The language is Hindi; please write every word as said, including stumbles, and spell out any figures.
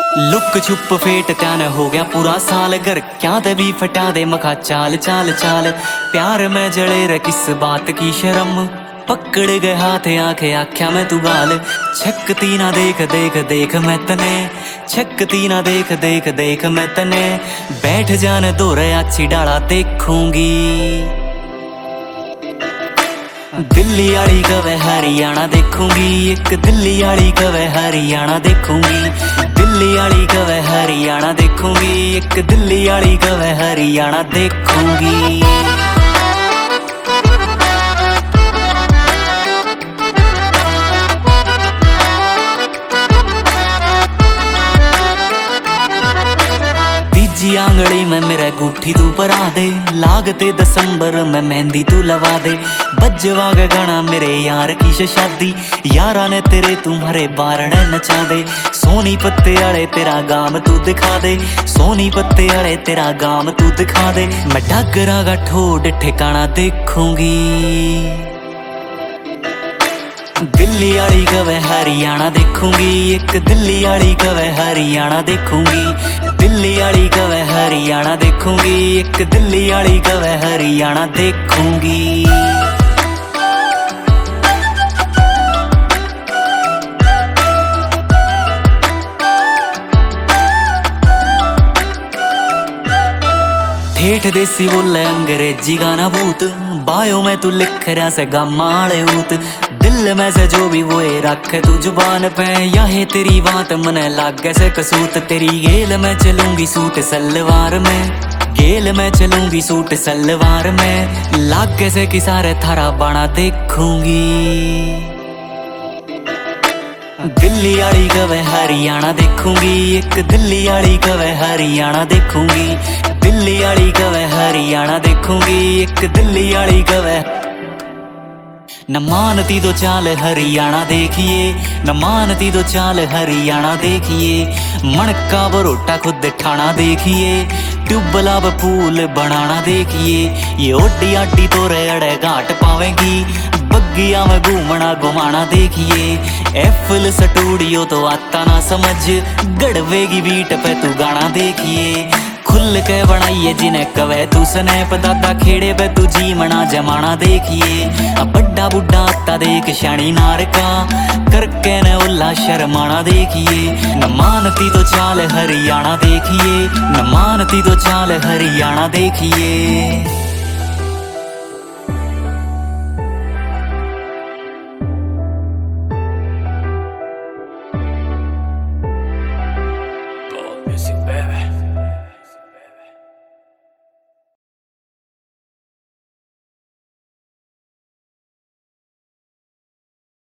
लुक छुप फेट त्यान हो गया पूरा साल घर क्या दे भी फटा दे मखा चाल चाल चाल प्यार में जड़े रे किस बात की शर्म पकड़ गए हाथ आंखें आख्या मैं तू गाल छकती ना देख देख देख मैं तने छकती ना देख देख देख मैं तने बैठ जाने दो रे अच्छी डाला देखूंगी दिल्ली आली कवे हरियाणा देखूंगी एक दिल्ली आली कवे हरियाणा देखूंगी दिल्ली आली कवे हरियाणा देखूंगी एक दिल्ली आली कवे हरियाणा देखूंगी। तीजी आंगड़ी में मेरे गुठी तू परा दे लागते दिसंबर में मेहंदी तू लगा दे बजवा के गाना मेरे यार की शादी यारा ने तेरे तुम्हारे बारने नचा दे सोनी पत्ते आले तेरा गाम तू दिखा दे सोनी पत्ते आले तेरा गाम तू दिखा दे मैं डागरा का ठोड ठिकाना देखूंगी दिल्ली आली कवे हरियाणा देखूंगी एक दिल्ली आली कवे हरियाणा देखूंगी दिल्ली आली कवे हरियाणा देखूंगी एक दिल्ली आली कवे हरियाणा देखूंगी। ठेठ देसी बोले अंग्रेजी गाना भूत बायो में तू लिख रहा से गामाड़े ऊत दिल में से जो भी वो रखे तू जुबान पे यही तेरी बात मने लागे से कसूत तेरी गेल में चलूंगी सूट सलवार में गेल में चलूंगी सूट सलवार में लागे से कि सारे थारा बाणा देखूंगी दिल्ली आली कवे हरियाणा देखूंगी एक दिल्ली आली कवे हरियाणा देखूंगी दिल्ली आली कवे हरियाणा देखूंगी एक दिल्ली आली कवे न मानती तो चाल हरियाणा देखिए न मानती तो चाल हरियाणा देखिए मणका बरोटा खुद ठाणा देखिए ट्यूबला फूल बनाना देखिए ये ओडी आडी तो रेड़े घाट पावेगी बग्गिया में घूमना घुमाना देखिए एफिल स्टूडियो तो आता ना समझ गड़वेगी बीट पे तू गाना देखिए खुल के बनाइए जिन्हें कवे तू स्नैप दादा खेड़े पे तू जीवना जमाना देखिए बड्डा बुड्ढा आता देख शानी नार का करके न उल्ला शर्माना देखिए न मानती तो चाल हरियाणा देखिए न मानती तो चाल हरियाणा देखिए।